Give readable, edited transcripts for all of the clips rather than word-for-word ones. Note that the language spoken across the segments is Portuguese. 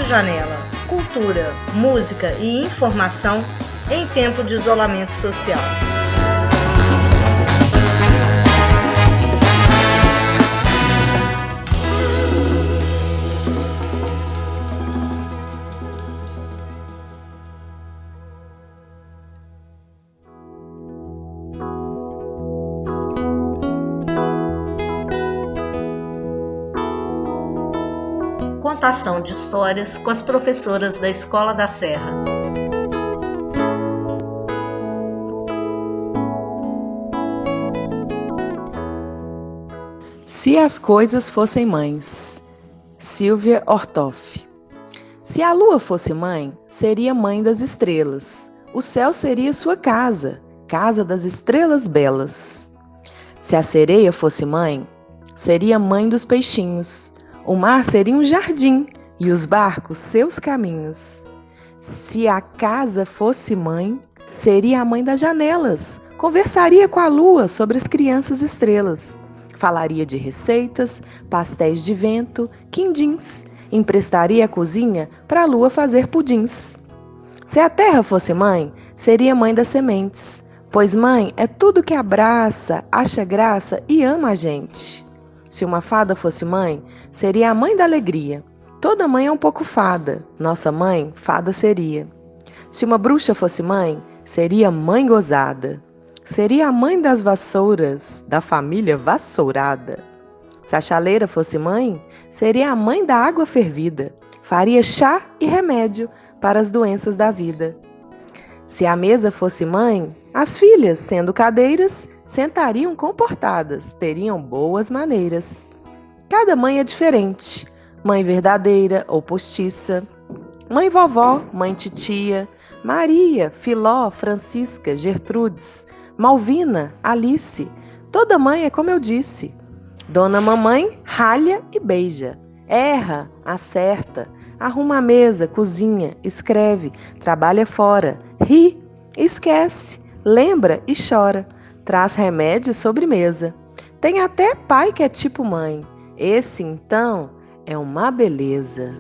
Janela. Cultura, música e informação em tempo de isolamento social. Contação de histórias com as professoras da Escola da Serra. Se as coisas fossem mães. Silvia Ortoff. Se a lua fosse mãe, seria mãe das estrelas. O céu seria sua casa, casa das estrelas belas. Se a sereia fosse mãe, seria mãe dos peixinhos. O mar seria um jardim e os barcos seus caminhos. Se a casa fosse mãe, seria a mãe das janelas. Conversaria com a lua sobre as crianças estrelas. Falaria de receitas, pastéis de vento, quindins. Emprestaria a cozinha para a lua fazer pudins. Se a terra fosse mãe, seria mãe das sementes. Pois mãe é tudo que abraça, acha graça e ama a gente. Se uma fada fosse mãe, seria a mãe da alegria. Toda mãe é um pouco fada, nossa mãe, fada seria. Se uma bruxa fosse mãe, seria mãe gozada. Seria a mãe das vassouras, da família vassourada. Se a chaleira fosse mãe, seria a mãe da água fervida. Faria chá e remédio para as doenças da vida. Se a mesa fosse mãe, as filhas, sendo cadeiras, sentariam comportadas, teriam boas maneiras. Cada mãe é diferente, mãe verdadeira ou postiça, mãe vovó, mãe titia, Maria, Filó, Francisca, Gertrudes, Malvina, Alice. Toda mãe é como eu disse. Dona mamãe ralha e beija, erra, acerta, arruma a mesa, cozinha, escreve, trabalha fora, ri, esquece, lembra e chora. Traz remédio e sobremesa. Tem até pai que é tipo mãe. Esse, então, é uma beleza.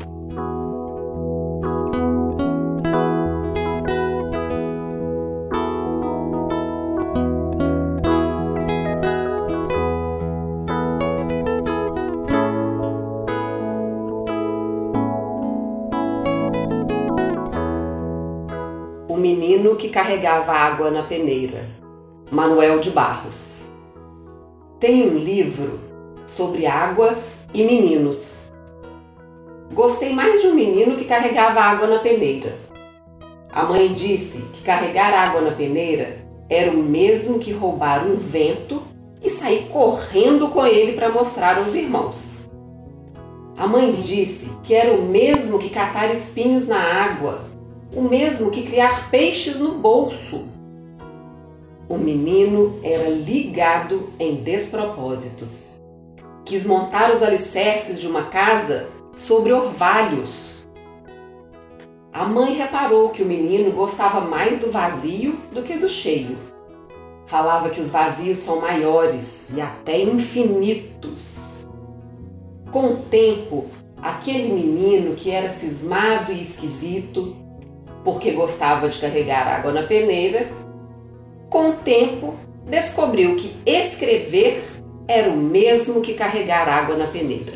O menino que carregava água na peneira. Manuel de Barros. Tem um livro sobre águas e meninos. Gostei mais de um menino que carregava água na peneira. A mãe disse que carregar água na peneira era o mesmo que roubar um vento e sair correndo com ele para mostrar aos irmãos. A mãe disse que era o mesmo que catar espinhos na água, o mesmo que criar peixes no bolso. O menino era ligado em despropósitos. Quis montar os alicerces de uma casa sobre orvalhos. A mãe reparou que o menino gostava mais do vazio do que do cheio. Falava que os vazios são maiores e até infinitos. Com o tempo, aquele menino que era cismado e esquisito, porque gostava de carregar água na peneira, com o tempo, descobriu que escrever era o mesmo que carregar água na peneira.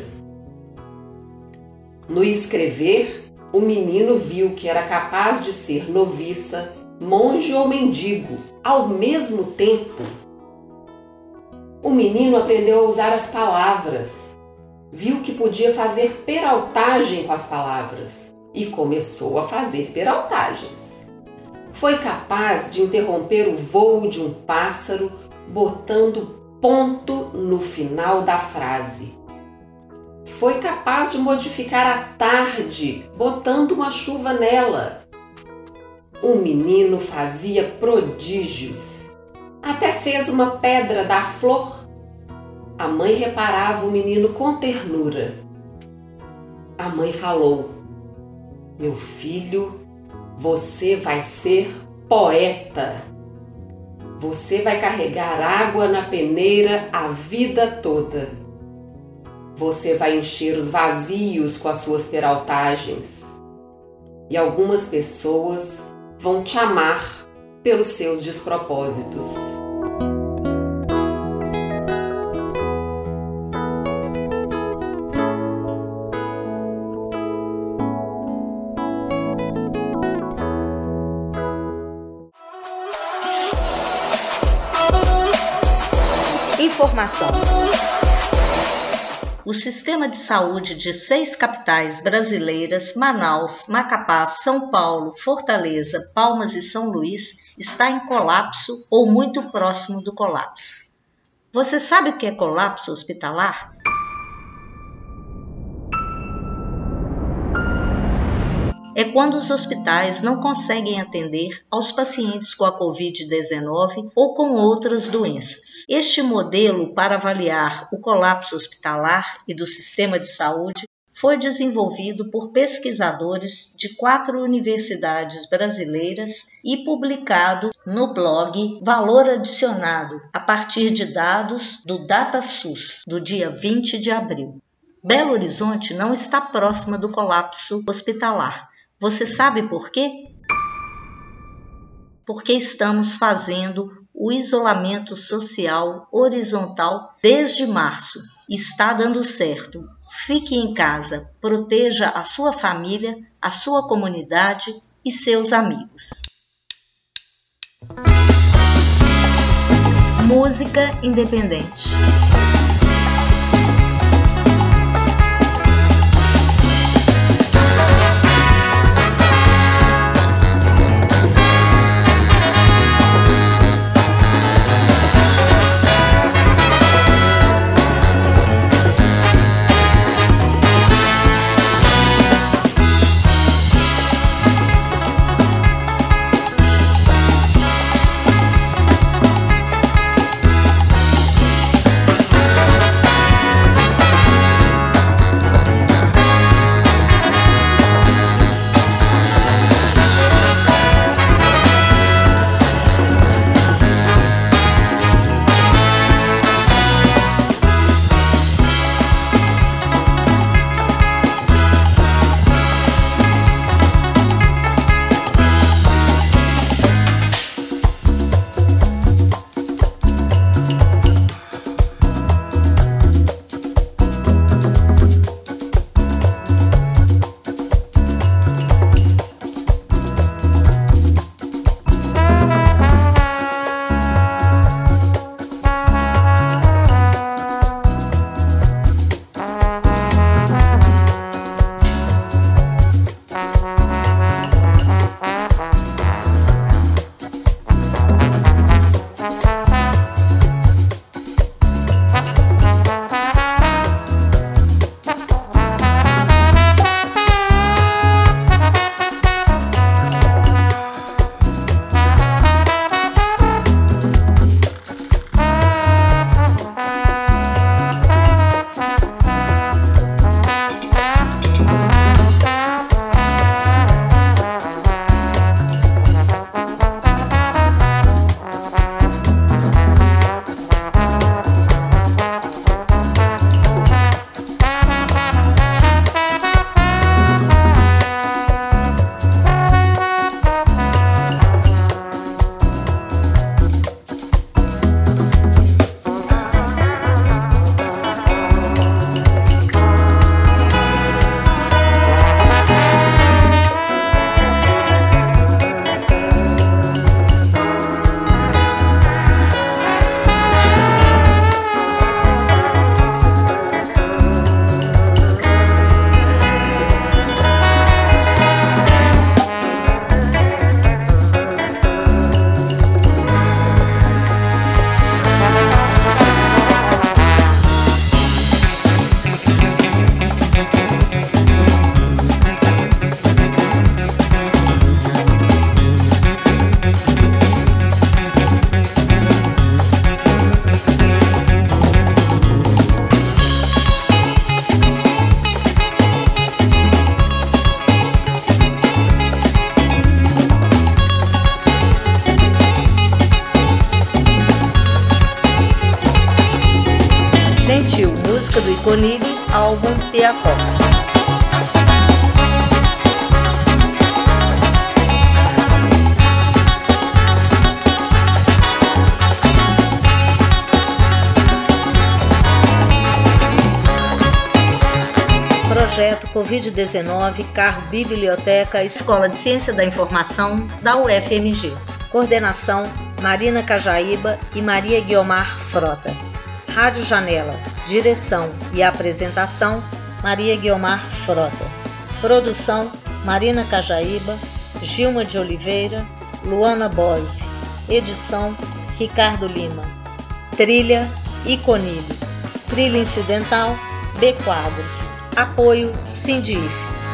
No escrever, o menino viu que era capaz de ser noviça, monge ou mendigo, ao mesmo tempo. O menino aprendeu a usar as palavras, viu que podia fazer peraltagem com as palavras e começou a fazer peraltagens. Foi capaz de interromper o voo de um pássaro botando ponto no final da frase. Foi capaz de modificar a tarde botando uma chuva nela. O menino fazia prodígios. Até fez uma pedra dar flor. A mãe reparava o menino com ternura. A mãe falou: "Meu filho, você vai ser poeta. Você vai carregar água na peneira a vida toda. você vai encher os vazios com as suas peraltagens. E algumas pessoas vão te amar pelos seus despropósitos. Informação. O sistema de saúde de 6 capitais brasileiras, Manaus, Macapá, São Paulo, Fortaleza, Palmas e São Luís, está em colapso ou muito próximo do colapso. Você sabe o que é colapso hospitalar? É quando os hospitais não conseguem atender aos pacientes com a Covid-19 ou com outras doenças. Este modelo para avaliar o colapso hospitalar e do sistema de saúde foi desenvolvido por pesquisadores de 4 universidades brasileiras e publicado no blog Valor Adicionado, a partir de dados do DataSUS, do dia 20 de abril. Belo Horizonte não está próxima do colapso hospitalar. Você sabe por quê? Porque estamos fazendo o isolamento social horizontal desde março. Está dando certo. Fique em casa, proteja a sua família, a sua comunidade e seus amigos. Música independente. Iconilhe, álbum Piacó. Projeto Covid-19, Carro Biblioteca, Escola de Ciência da Informação da UFMG. Coordenação, Marina Cajaíba e Maria Guiomar Frota. Rádio Janela, direção e apresentação, Maria Guiomar Frota. Produção, Marina Cajaíba, Gilma de Oliveira, Luana Bose. Edição, Ricardo Lima. Trilha, Iconilhe. Trilha incidental, B Quadros. Apoio Sindifes.